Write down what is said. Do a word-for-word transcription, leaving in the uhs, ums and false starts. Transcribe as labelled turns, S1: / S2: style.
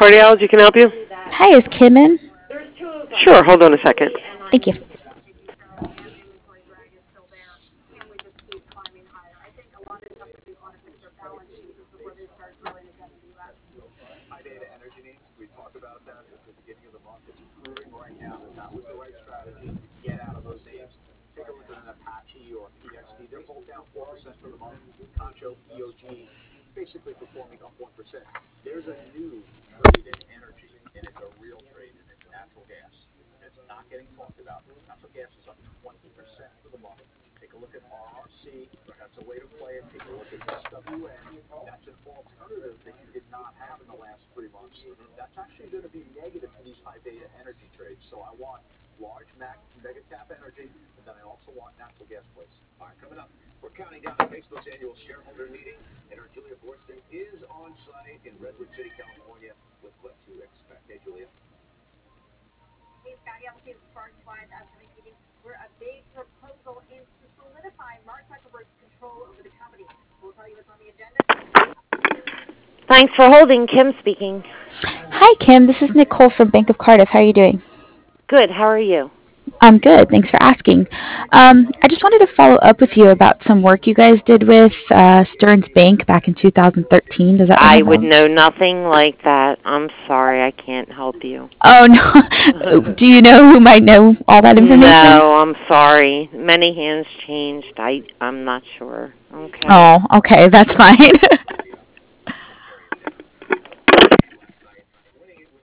S1: Cardiology can help you?
S2: Hi, is Kim in?
S1: Sure, hold on a second.
S2: Thank you.
S3: Thanks for holding. Kim speaking.
S2: Hi, Kim. This is Nicole from Bank of Cardiff. How are you doing?
S3: Good. How are you?
S2: I'm good. Thanks for asking. Um, I just wanted to follow up with you about some work you guys did with uh, Stearns Bank back in two thousand thirteen. Does that ring
S3: I
S2: a
S3: would
S2: bell?
S3: know nothing like that. I'm sorry. I can't help you.
S2: Oh, no. Do you know who might know all that information?
S3: No, I'm sorry. Many hands changed. I I'm not sure. Okay.
S2: Oh, okay. That's fine.